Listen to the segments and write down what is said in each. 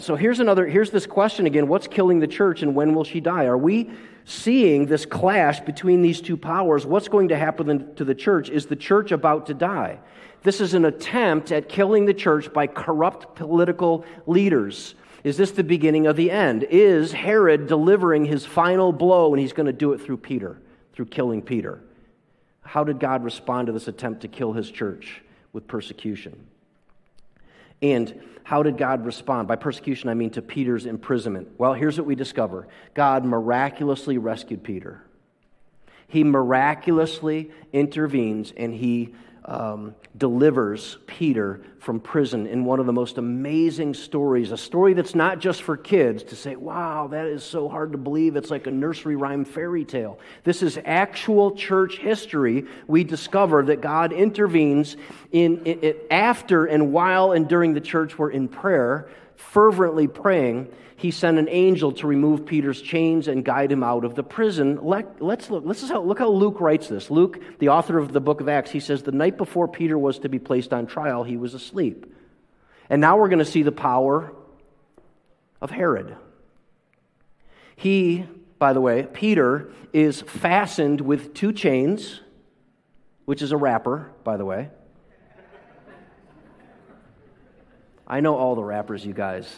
So here's this question again, what's killing the church and when will she die? Are we seeing this clash between these two powers? What's going to happen to the church? Is the church about to die? This is an attempt at killing the church by corrupt political leaders. Is this the beginning of the end? Is Herod delivering his final blow, and he's going to do it through Peter, through killing Peter? How did God respond to this attempt to kill his church with persecution? And how did God respond? By persecution, I mean to Peter's imprisonment. Well, here's what we discover. God miraculously rescued Peter. He miraculously intervenes, and he delivers Peter from prison in one of the most amazing stories, a story that's not just for kids to say, wow, that is so hard to believe. It's like a nursery rhyme fairy tale. This is actual church history. We discover that God intervenes in after and while and during the church were in prayer, fervently praying. He sent an angel to remove Peter's chains and guide him out of the prison. Let's look. Look how Luke writes this. Luke, the author of the book of Acts, he says, the night before Peter was to be placed on trial, he was asleep. And now we're going to see the power of Herod. He, by the way, Peter, is fastened with 2 chains, which is a wrapper, by the way. I know all the rappers, you guys.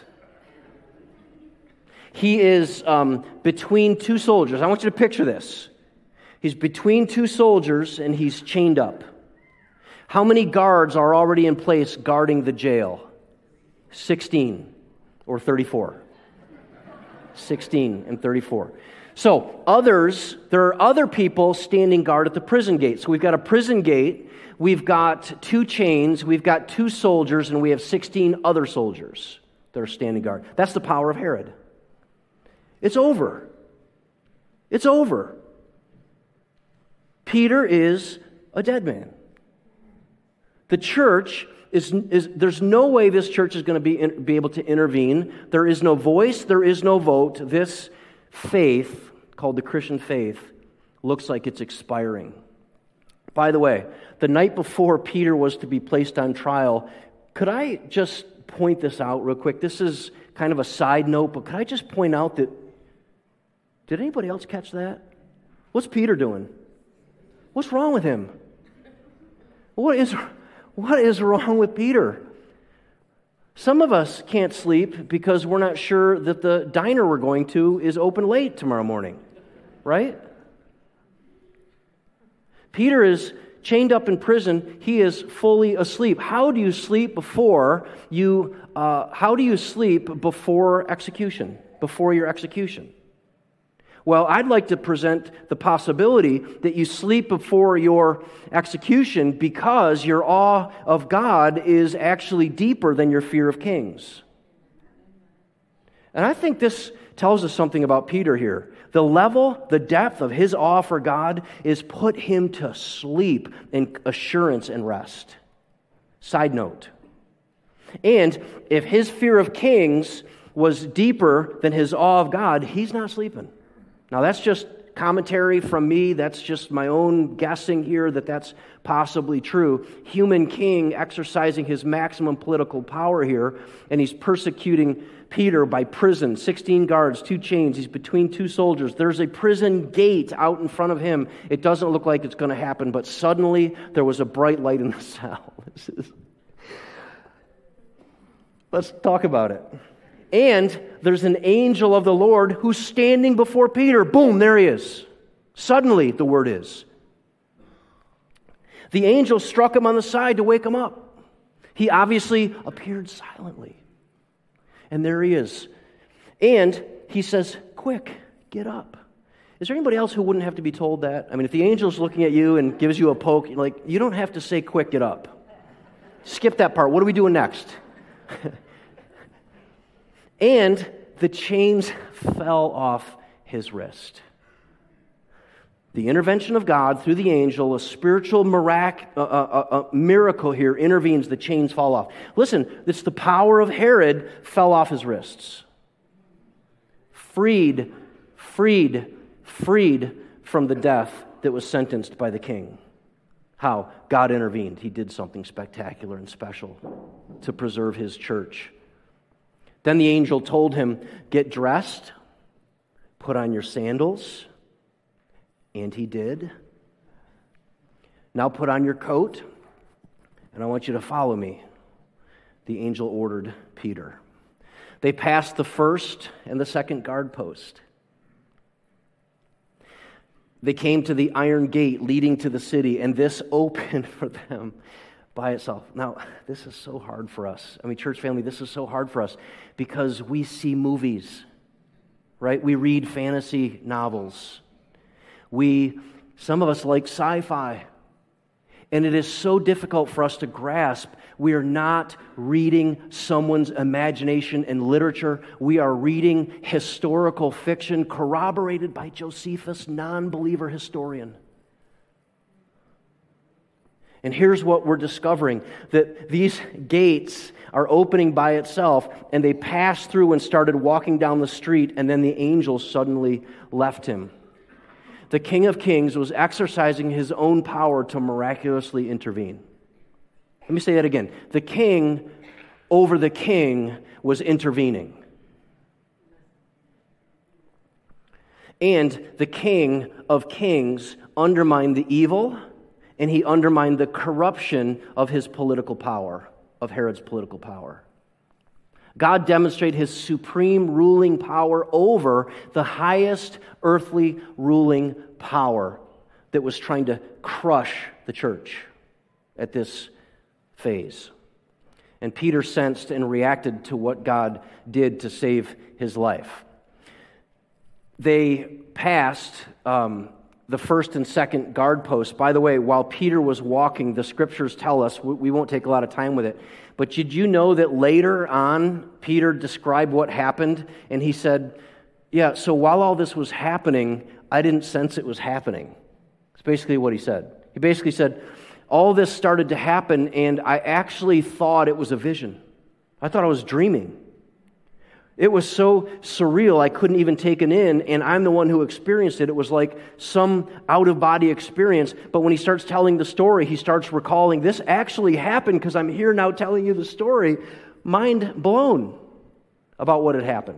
He is between 2 soldiers. I want you to picture this. He's between 2 soldiers, and he's chained up. How many guards are already in place guarding the jail? 16 or 34. 16 and 34. So there are other people standing guard at the prison gate. So we've got a prison gate, we've got 2 chains, we've got 2 soldiers, and we have 16 other soldiers that are standing guard. That's the power of Herod. It's over. It's over. Peter is a dead man. The church there's no way this church is going to be able to intervene. There is no voice, there is no vote. This faith, called the Christian faith, looks like it's expiring. By the way, the night before Peter was to be placed on trial, could I just point this out real quick? This is kind of a side note, but could I just point out that, did anybody else catch that? What's Peter doing? What's wrong with him? What is wrong with Peter? Some of us can't sleep because we're not sure that the diner we're going to is open late tomorrow morning, right? Peter is chained up in prison. He is fully asleep. How do you sleep before execution? Before your execution? Well, I'd like to present the possibility that you sleep before your execution because your awe of God is actually deeper than your fear of kings. And I think this tells us something about Peter here. The depth of his awe for God is put him to sleep in assurance and rest. Side note. And if his fear of kings was deeper than his awe of God, he's not sleeping. Now, that's just commentary from me. That's just my own guessing here that that's possibly true. Human king exercising his maximum political power here, and he's persecuting Peter by prison. 16 guards, 2 chains. He's between 2 soldiers. There's a prison gate out in front of him. It doesn't look like it's going to happen, but suddenly there was a bright light in the cell. Let's talk about it. And there's an angel of the Lord who's standing before Peter. Boom, there he is. Suddenly, the word is. The angel struck him on the side to wake him up. He obviously appeared silently. And there he is. And he says, quick, get up. Is there anybody else who wouldn't have to be told that? I mean, if the angel's looking at you and gives you a poke, you don't have to say, quick, get up. Skip that part. What are we doing next? And the chains fell off his wrist. The intervention of God through the angel, a spiritual miracle here intervenes, the chains fall off. Listen, it's the power of Herod fell off his wrists. Freed from the death that was sentenced by the king. How? God intervened. He did something spectacular and special to preserve his church. Then the angel told him, "Get dressed, put on your sandals." And he did. "Now put on your coat, and I want you to follow me," the angel ordered Peter. They passed the first and the second guard post. They came to the iron gate leading to the city, and this opened for them by itself. Now, this is so hard for us. I mean, church family, this is so hard for us because we see movies, right? We read fantasy novels. Some of us like sci-fi. And it is so difficult for us to grasp. We are not reading someone's imagination and literature. We are reading historical fiction corroborated by Josephus, non-believer historian. And here's what we're discovering, that these gates are opening by itself, and they passed through and started walking down the street, and then the angel suddenly left him. The King of Kings was exercising his own power to miraculously intervene. Let me say that again. The king over the king was intervening. And the King of Kings undermined the evil, and he undermined the corruption of his political power, of Herod's political power. God demonstrated his supreme ruling power over the highest earthly ruling power that was trying to crush the church at this phase. And Peter sensed and reacted to what God did to save his life. They passed the first and second guard posts. By the way, while Peter was walking, the scriptures tell us, we won't take a lot of time with it, but did you know that later on, Peter described what happened, and he said, yeah, so while all this was happening, I didn't sense it was happening. That's basically what he said. He basically said, all this started to happen, and I actually thought it was a vision. I thought I was dreaming. It was so surreal, I couldn't even take it in, and I'm the one who experienced it. It was like some out-of-body experience, but when he starts telling the story, he starts recalling, this actually happened because I'm here now telling you the story. Mind blown about what had happened.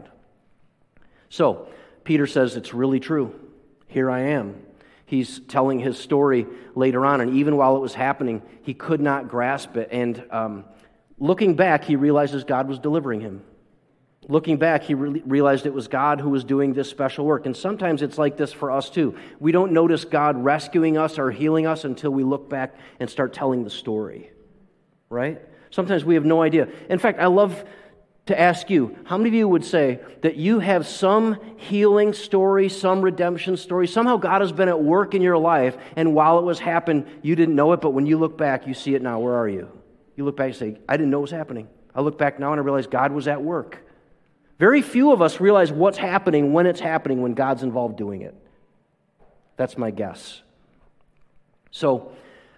So, Peter says, it's really true. Here I am. He's telling his story later on, and even while it was happening, he could not grasp it, and looking back, he realizes God was delivering him. Looking back, he realized it was God who was doing this special work. And sometimes it's like this for us too. We don't notice God rescuing us or healing us until we look back and start telling the story. Right? Sometimes we have no idea. In fact, I love to ask you, how many of you would say that you have some healing story, some redemption story? Somehow God has been at work in your life, and while it was happening, you didn't know it, but when you look back, you see it now. Where are you? You look back and say, I didn't know it was happening. I look back now and I realize God was at work. Very few of us realize what's happening, when God's involved doing it. That's my guess. So,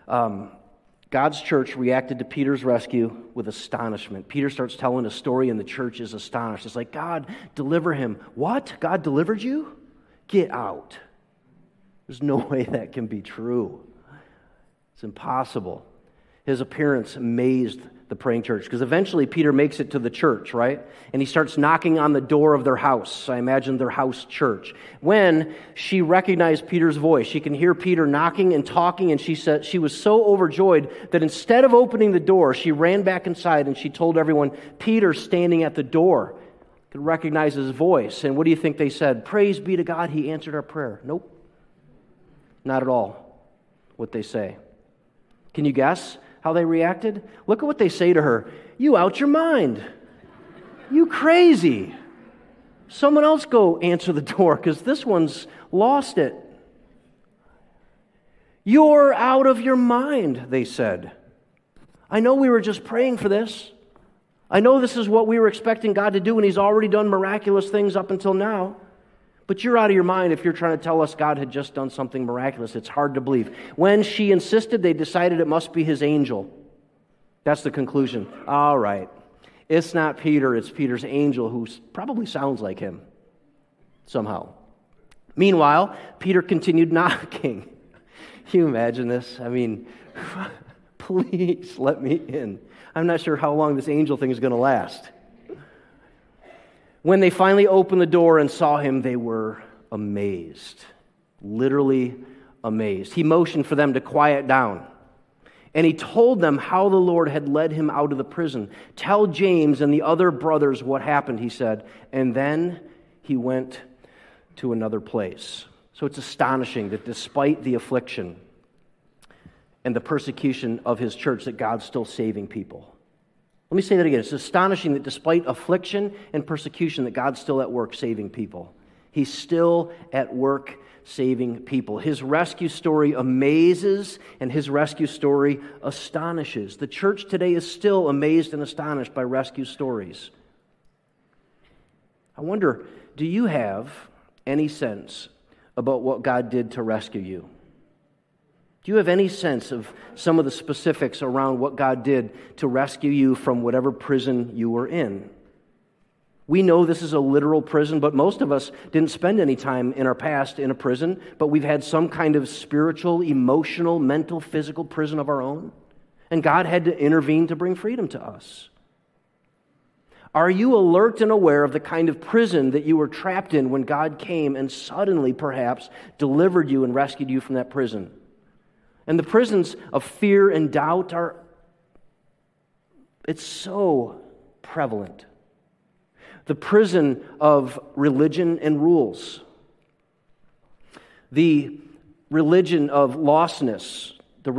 God's church reacted to Peter's rescue with astonishment. Peter starts telling a story, and the church is astonished. It's like, God, deliver him. What? God delivered you? Get out. There's no way that can be true. It's impossible. His appearance amazed the praying church, because eventually Peter makes it to the church, right? And he starts knocking on the door of their house. I imagine their house church. When she recognized Peter's voice, she can hear Peter knocking and talking, and she said she was so overjoyed that instead of opening the door, she ran back inside and she told everyone, Peter's standing at the door. Could recognize his voice. And what do you think they said? Praise be to God, he answered our prayer. Nope. Not at all what they say. Can you guess how they reacted? Look at what they say to her. You out your mind. You crazy. Someone else go answer the door because this one's lost it. You're out of your mind, they said. I know we were just praying for this. I know this is what we were expecting God to do, and he's already done miraculous things up until now. But you're out of your mind if you're trying to tell us God had just done something miraculous. It's hard to believe. When she insisted, they decided it must be his angel. That's the conclusion. All right. It's not Peter, it's Peter's angel, who probably sounds like him somehow. Meanwhile, Peter continued knocking. Can you imagine this? I mean, please let me in. I'm not sure how long this angel thing is going to last. When they finally opened the door and saw him, they were amazed. Literally amazed. He motioned for them to quiet down. And he told them how the Lord had led him out of the prison. Tell James and the other brothers what happened, he said. And then he went to another place. So it's astonishing that despite the affliction and the persecution of his church, that God's still saving people. Let me say that again. It's astonishing that despite affliction and persecution, that God's still at work saving people. He's still at work saving people. His rescue story amazes, and his rescue story astonishes. The church today is still amazed and astonished by rescue stories. I wonder, do you have any sense about what God did to rescue you? Do you have any sense of some of the specifics around what God did to rescue you from whatever prison you were in? We know this is a literal prison, but most of us didn't spend any time in our past in a prison, but we've had some kind of spiritual, emotional, mental, physical prison of our own. And God had to intervene to bring freedom to us. Are you alert and aware of the kind of prison that you were trapped in when God came and suddenly, perhaps, delivered you and rescued you from that prison? And the prisons of fear and doubt it's so prevalent. The prison of religion and rules. The religion of lostness. The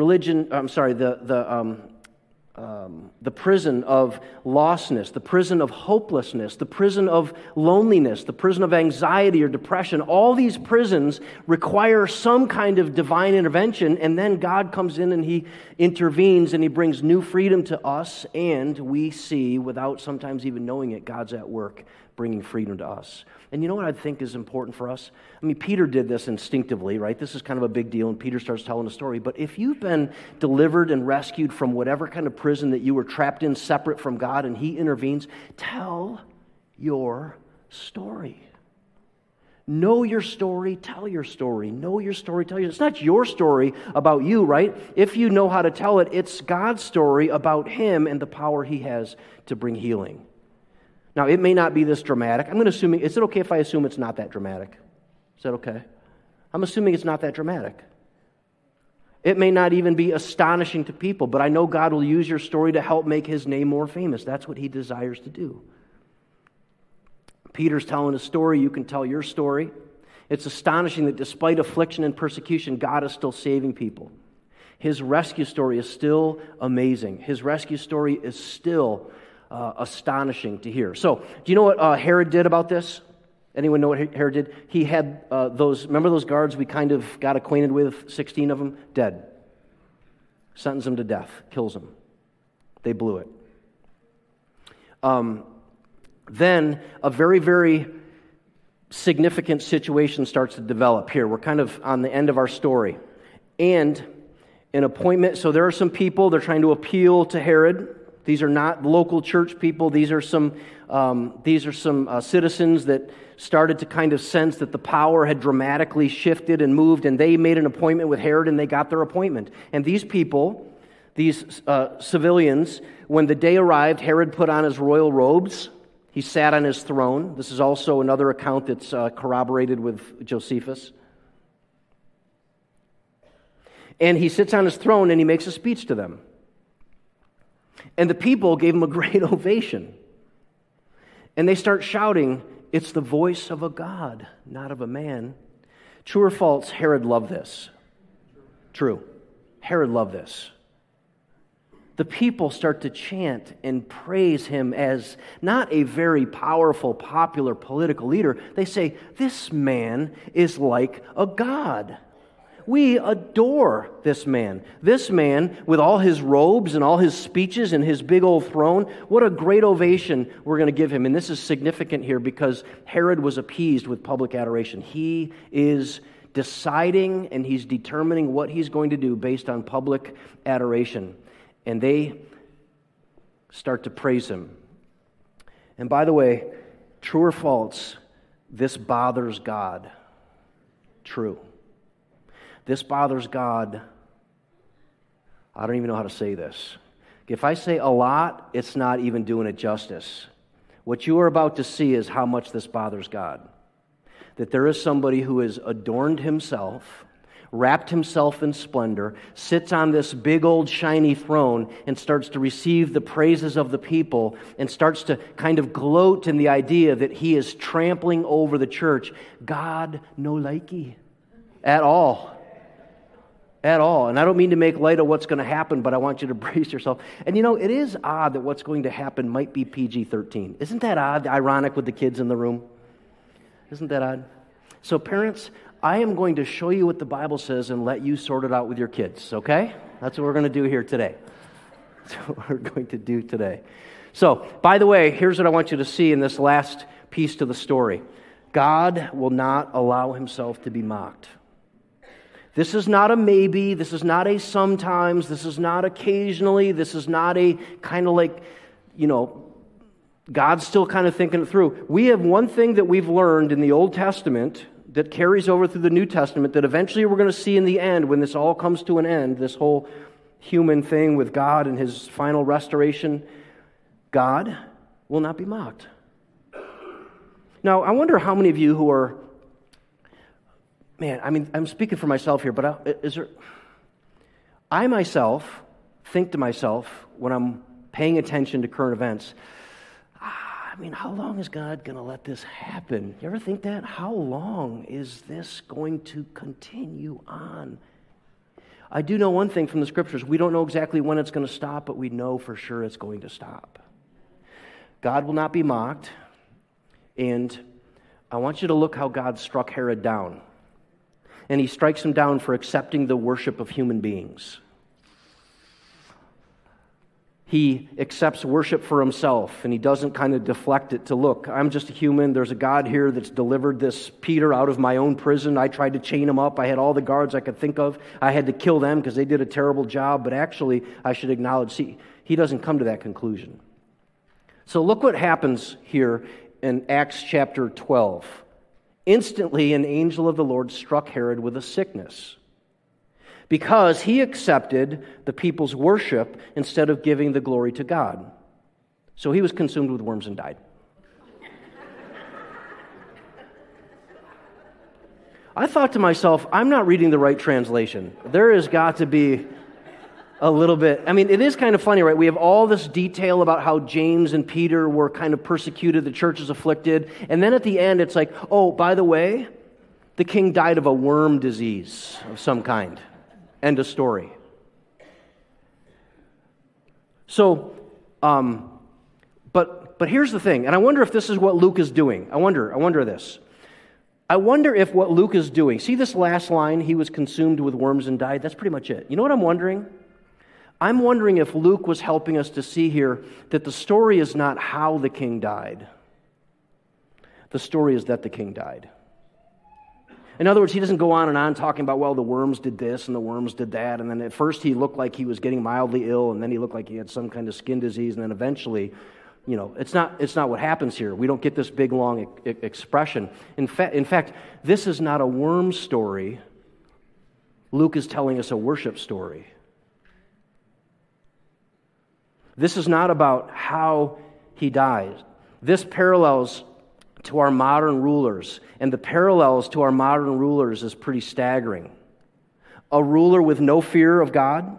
prison of lostness, the prison of hopelessness, the prison of loneliness, the prison of anxiety or depression. All these prisons require some kind of divine intervention, and then God comes in and He intervenes and He brings new freedom to us, and we see, without sometimes even knowing it, God's at work bringing freedom to us. And you know what I think is important for us? I mean, Peter did this instinctively, right? This is kind of a big deal, and Peter starts telling a story. But if you've been delivered and rescued from whatever kind of prison that you were trapped in, separate from God, and He intervenes, tell your story. Know your story, tell your story. Know your story, tell your. It's not your story about you, right? If you know how to tell it, it's God's story about Him and the power He has to bring healing. Now, it may not be this dramatic. I'm going to assume, is it okay if I assume it's not that dramatic? Is that okay? I'm assuming it's not that dramatic. It may not even be astonishing to people, but I know God will use your story to help make His name more famous. That's what He desires to do. Peter's telling a story, you can tell your story. It's astonishing that despite affliction and persecution, God is still saving people. His rescue story is still amazing. His rescue story is still astonishing to hear. So, do you know what Herod did about this? Anyone know what Herod did? He had remember those guards we kind of got acquainted with, 16 of them, dead. Sentenced them to death, kills them. They blew it. Then a very, very significant situation starts to develop here. We're kind of on the end of our story. And an appointment, so there are some people, they're trying to appeal to Herod. These are not local church people. These are some citizens that started to kind of sense that the power had dramatically shifted and moved, and they made an appointment with Herod, and they got their appointment. And these people, these civilians, when the day arrived, Herod put on his royal robes. He sat on his throne. This is also another account that's corroborated with Josephus. And he sits on his throne, and he makes a speech to them. And the people gave him a great ovation. And they start shouting, "It's the voice of a God, not of a man." True or false, Herod loved this? True. Herod loved this. The people start to chant and praise him as not a very powerful, popular political leader. They say, "This man is like a god." We adore this man. This man, with all his robes and all his speeches and his big old throne, what a great ovation we're going to give him. And this is significant here because Herod was appeased with public adoration. He is deciding and he's determining what he's going to do based on public adoration. And they start to praise him. And by the way, true or false, this bothers God. True. This bothers God. I don't even know how to say this. If I say a lot, it's not even doing it justice. What you are about to see is how much this bothers God. That there is somebody who has adorned himself, wrapped himself in splendor, sits on this big old shiny throne and starts to receive the praises of the people and starts to kind of gloat in the idea that he is trampling over the church. God no likey at all. At all. And I don't mean to make light of what's going to happen, but I want you to brace yourself. And it is odd that what's going to happen might be PG-13. Isn't that odd, ironic with the kids in the room? Isn't that odd? So parents, I am going to show you what the Bible says and let you sort it out with your kids, okay? That's what we're going to do here today. That's what we're going to do today. So, by the way, here's what I want you to see in this last piece to the story. God will not allow himself to be mocked. This is not a maybe, this is not a sometimes, this is not occasionally, this is not a kind of like, God's still kind of thinking it through. We have one thing that we've learned in the Old Testament that carries over through the New Testament that eventually we're going to see in the end when this all comes to an end, this whole human thing with God and his final restoration. God will not be mocked. Now, I wonder how many of you who are, I'm speaking for myself here, but I myself think to myself when I'm paying attention to current events, how long is God going to let this happen? You ever think that? How long is this going to continue on? I do know one thing from the Scriptures. We don't know exactly when it's going to stop, but we know for sure it's going to stop. God will not be mocked, and I want you to look how God struck Herod down. And he strikes him down for accepting the worship of human beings. He accepts worship for himself, and he doesn't kind of deflect it to, look, I'm just a human. There's a God here that's delivered this Peter out of my own prison. I tried to chain him up. I had all the guards I could think of. I had to kill them because they did a terrible job, but actually I should acknowledge, he doesn't come to that conclusion. So look what happens here in Acts chapter 12. Instantly, an angel of the Lord struck Herod with a sickness, because he accepted the people's worship instead of giving the glory to God. So he was consumed with worms and died. I thought to myself, I'm not reading the right translation. There has got to be a little bit. It is kind of funny, right? We have all this detail about how James and Peter were kind of persecuted, the church is afflicted, and then at the end it's like, oh, by the way, the king died of a worm disease of some kind. End of story. So, but here's the thing, and I wonder if this is what Luke is doing. I wonder this. I wonder if what Luke is doing, see this last line, he was consumed with worms and died, that's pretty much it. You know what I'm wondering? I'm wondering if Luke was helping us to see here that the story is not how the king died. The story is that the king died. In other words, he doesn't go on and on talking about, well, the worms did this and the worms did that, and then at first he looked like he was getting mildly ill, and then he looked like he had some kind of skin disease, and then eventually, it's not what happens here. We don't get this big, long expression. In fact, this is not a worm story. Luke is telling us a worship story. This is not about how he dies. This parallels to our modern rulers, and the parallels to our modern rulers is pretty staggering. A ruler with no fear of God,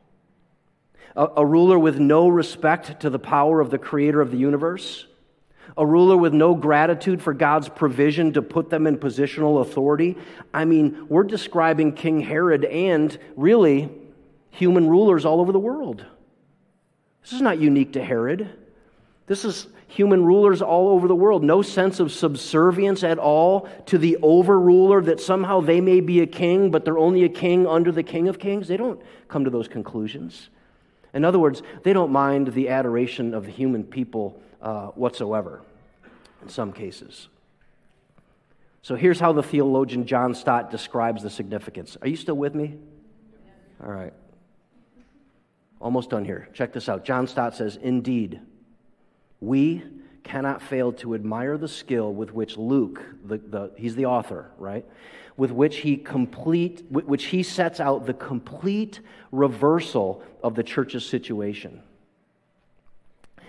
a ruler with no respect to the power of the creator of the universe, a ruler with no gratitude for God's provision to put them in positional authority. We're describing King Herod and really human rulers all over the world. This is not unique to Herod. This is human rulers all over the world. No sense of subservience at all to the overruler, that somehow they may be a king, but they're only a king under the King of Kings. They don't come to those conclusions. In other words, they don't mind the adoration of the human people whatsoever, in some cases. So here's how the theologian John Stott describes the significance. Are you still with me? All right. Almost done here. Check this out. John Stott says, "Indeed, we cannot fail to admire the skill with which Luke, he's the author, right? With which he sets out the complete reversal of the church's situation.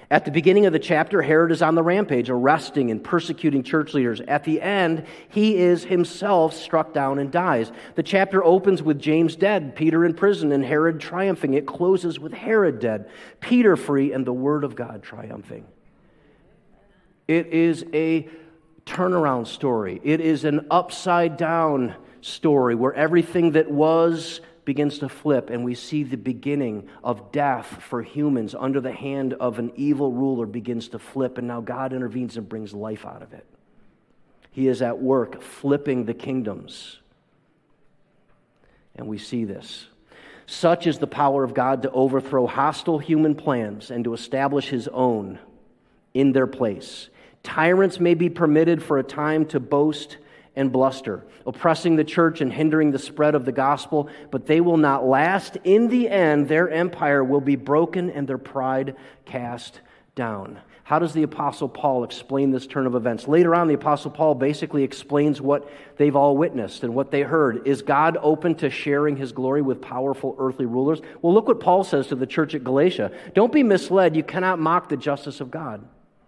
At the beginning of the chapter, Herod is on the rampage, arresting and persecuting church leaders. At the end, he is himself struck down and dies. The chapter opens with James dead, Peter in prison, and Herod triumphing. It closes with Herod dead, Peter free, and the Word of God triumphing. It is a turnaround story. It is an upside-down story where everything that was begins to flip, and we see the beginning of death for humans under the hand of an evil ruler begins to flip, and now God intervenes and brings life out of it. He is at work flipping the kingdoms. And we see this. Such is the power of God to overthrow hostile human plans and to establish His own in their place. Tyrants may be permitted for a time to boast and bluster, oppressing the church and hindering the spread of the gospel, but they will not last. In the end, their empire will be broken and their pride cast down. How does the Apostle Paul explain this turn of events? Later on, the Apostle Paul basically explains what they've all witnessed and what they heard. Is God open to sharing His glory with powerful earthly rulers? Well, look what Paul says to the church at Galatia. Don't be misled. You cannot mock the justice of God.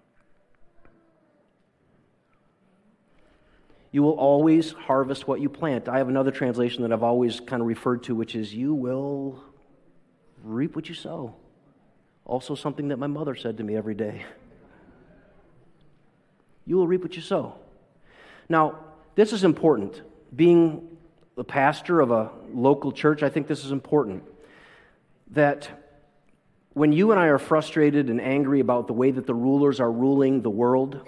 You will always harvest what you plant. I have another translation that I've always kind of referred to, which is, you will reap what you sow. Also something that my mother said to me every day. You will reap what you sow. Now, this is important. Being the pastor of a local church, I think this is important. That when you and I are frustrated and angry about the way that the rulers are ruling the world,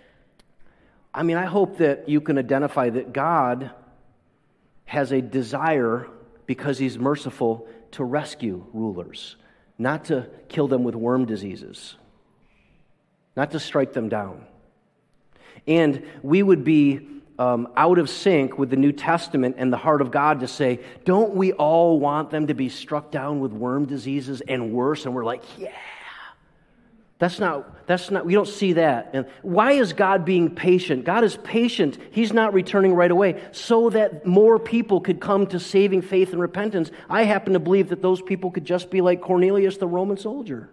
I hope that you can identify that God has a desire, because He's merciful, to rescue rulers, not to kill them with worm diseases, not to strike them down. And we would be out of sync with the New Testament and the heart of God to say, don't we all want them to be struck down with worm diseases and worse? And we're like, yeah. That's not, we don't see that. And why is God being patient? God is patient. He's not returning right away so that more people could come to saving faith and repentance. I happen to believe that those people could just be like Cornelius, the Roman soldier.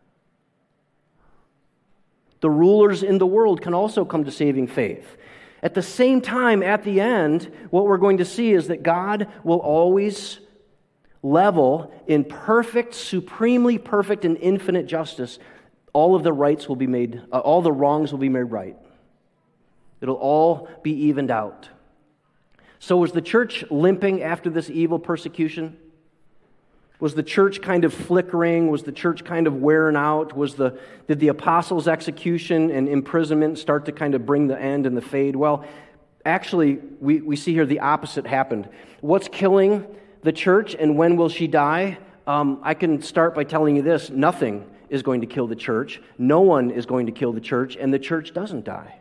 The rulers in the world can also come to saving faith. At the same time, at the end, what we're going to see is that God will always level in perfect, supremely perfect and infinite justice. All of the rights will be made, all the wrongs will be made right. It'll all be evened out. So was the church limping after this evil persecution? Was the church kind of flickering? Was the church kind of wearing out? Did the apostles' execution and imprisonment start to kind of bring the end and the fade? Well, actually, we see here the opposite happened. What's killing the church and when will she die? I can start by telling you this. Nothing is going to kill the church. No one is going to kill the church, and the church doesn't die.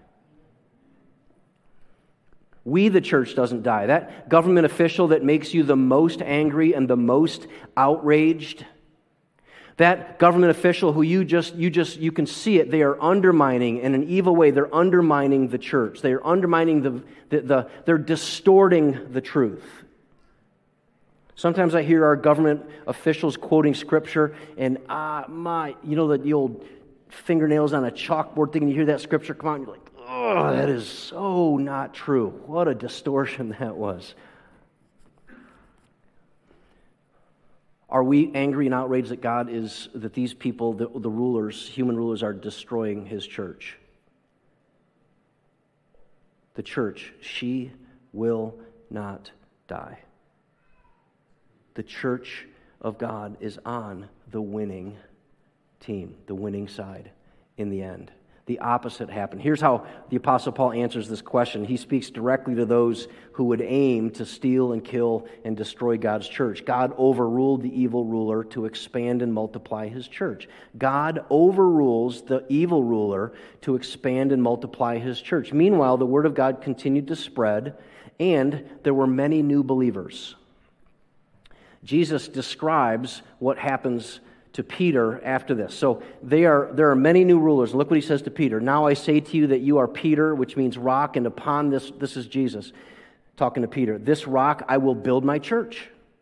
We, the church, doesn't die. That government official that makes you the most angry and the most outraged, that government official who you can see it, they are undermining in an evil way. They're undermining the church. They are undermining they're distorting the truth. Sometimes I hear our government officials quoting scripture, and the old fingernails on a chalkboard thing, and you hear that scripture come out, and you're like, oh, that is so not true. What a distortion that was. Are we angry and outraged that these people, the rulers, human rulers, are destroying His church? The church, she will not die. The church of God is on the winning team, the winning side in the end. The opposite happened. Here's how the Apostle Paul answers this question. He speaks directly to those who would aim to steal and kill and destroy God's church. God overruled the evil ruler to expand and multiply His church. God overrules the evil ruler to expand and multiply His church. Meanwhile, the Word of God continued to spread, and there were many new believers. Jesus describes what happens to Peter after this. So there are many new rulers. Look what He says to Peter. Now I say to you that you are Peter, which means rock, and upon this is Jesus talking to Peter. This rock I will build my church,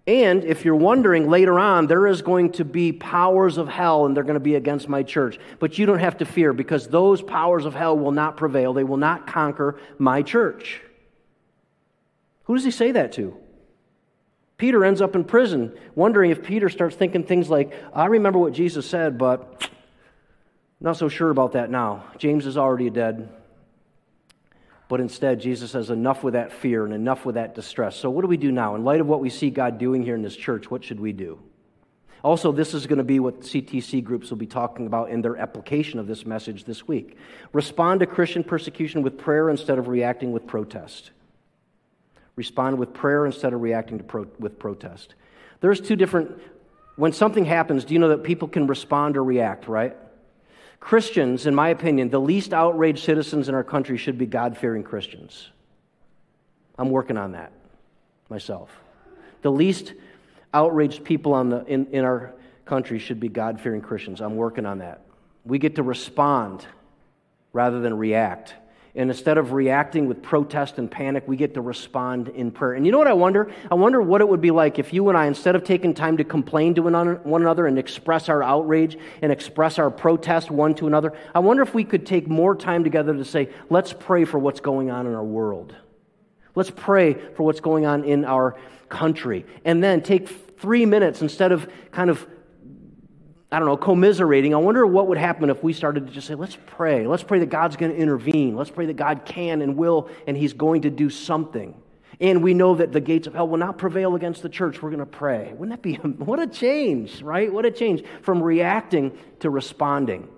And if you're wondering, later on, there is going to be powers of hell, and they're going to be against my church. But you don't have to fear, because those powers of hell will not prevail. They will not conquer my church. Who does he say that to? Peter ends up in prison, wondering if Peter starts thinking things like, I remember what Jesus said, but I'm not so sure about that now. James is already dead. But instead, Jesus says, enough with that fear and enough with that distress. So what do we do now? In light of what we see God doing here in this church, what should we do? Also, this is going to be what CTC groups will be talking about in their application of this message this week. Respond to Christian persecution with prayer instead of reacting with protest. Respond with prayer instead of reacting with protest. There's two different... When something happens, do you know that people can respond or react, right? Christians, in my opinion, the least outraged citizens in our country should be God-fearing Christians. I'm working on that myself. The least outraged people in our country should be God-fearing Christians. I'm working on that. We get to respond rather than react. And instead of reacting with protest and panic, we get to respond in prayer. And you know what I wonder? I wonder what it would be like if you and I, instead of taking time to complain to one another and express our outrage and express our protest one to another, I wonder if we could take more time together to say, let's pray for what's going on in our world. Let's pray for what's going on in our country. And then take 3 minutes instead of kind of commiserating. I wonder what would happen if we started to just say, let's pray. Let's pray that God's going to intervene. Let's pray that God can and will, and He's going to do something. And we know that the gates of hell will not prevail against the church. We're going to pray. Wouldn't that be, what a change, right? What a change from reacting to responding.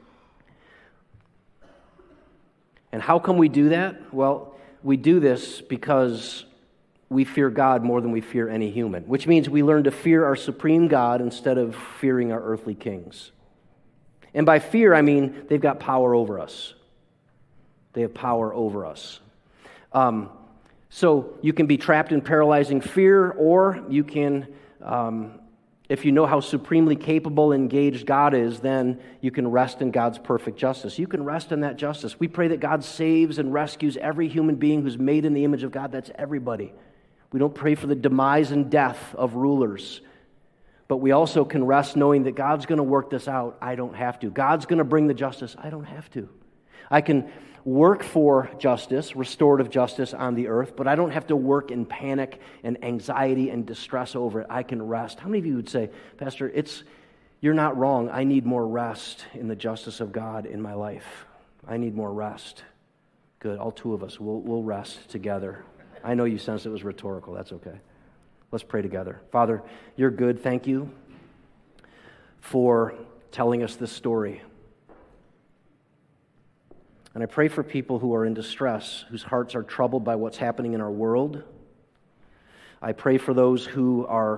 And how can we do that? Well, we do this because we fear God more than we fear any human, which means we learn to fear our supreme God instead of fearing our earthly kings. And by fear, I mean they've got power over us. They have power over us. So you can be trapped in paralyzing fear, or you can, if you know how supremely capable and engaged God is, then you can rest in God's perfect justice. You can rest in that justice. We pray that God saves and rescues every human being who's made in the image of God. That's everybody. We don't pray for the demise and death of rulers, but we also can rest knowing that God's going to work this out. I don't have to. God's going to bring the justice. I don't have to. I can work for justice, restorative justice on the earth, but I don't have to work in panic and anxiety and distress over it. I can rest. How many of you would say, Pastor, you're not wrong. I need more rest in the justice of God in my life. I need more rest. Good. All two of us, we'll rest together. I know you sensed it was rhetorical. That's okay. Let's pray together. Father, you're good. Thank you for telling us this story. And I pray for people who are in distress, whose hearts are troubled by what's happening in our world. I pray for those who are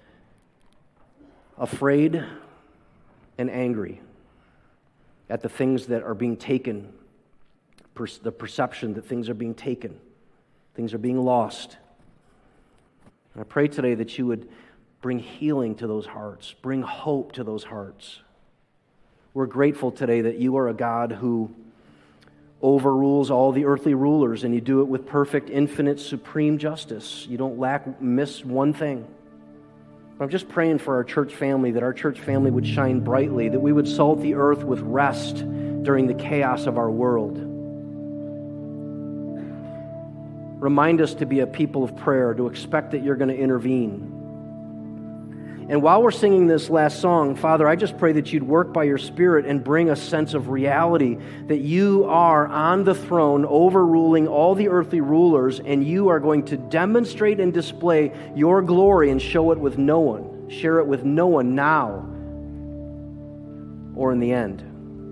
afraid and angry at the things that are being taken, the perception that things are being taken. Things are being lost. And I pray today that you would bring healing to those hearts, bring hope to those hearts. We're grateful today that you are a God who overrules all the earthly rulers, and you do it with perfect, infinite, supreme justice. You don't miss one thing. I'm just praying for our church family, that our church family would shine brightly, that we would salt the earth with rest during the chaos of our world. Remind us to be a people of prayer, to expect that you're going to intervene. And while we're singing this last song, Father, I just pray that you'd work by your Spirit and bring a sense of reality, that you are on the throne overruling all the earthly rulers, and you are going to demonstrate and display your glory and show it with no one, share it with no one now or in the end.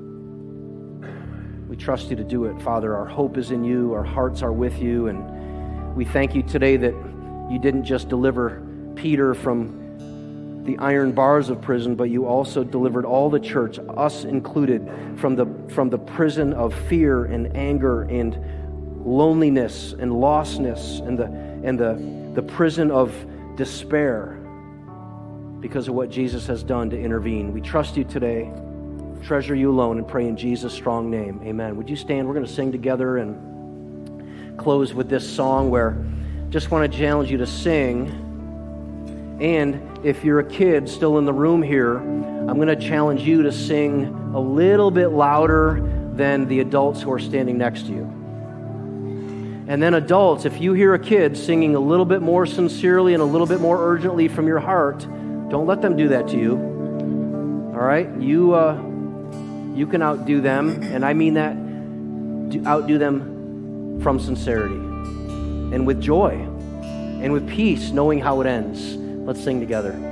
We trust you to do it, Father. Our hope is in you. Our hearts are with you. And we thank you today that you didn't just deliver Peter from the iron bars of prison, but you also delivered all the church, us included, from the prison of fear and anger and loneliness and lostness and the prison of despair because of what Jesus has done to intervene. We trust you today. Treasure you alone, and pray in Jesus' strong name. Amen. Would you stand? We're going to sing together and close with this song where I just want to challenge you to sing And if you're a kid still in the room here, I'm going to challenge you to sing a little bit louder than the adults who are standing next to you. And then adults, if you hear a kid singing a little bit more sincerely and a little bit more urgently from your heart, don't let them do that to you. All right? You can outdo them, and I mean that, outdo them from sincerity and with joy and with peace, knowing how it ends. Let's sing together.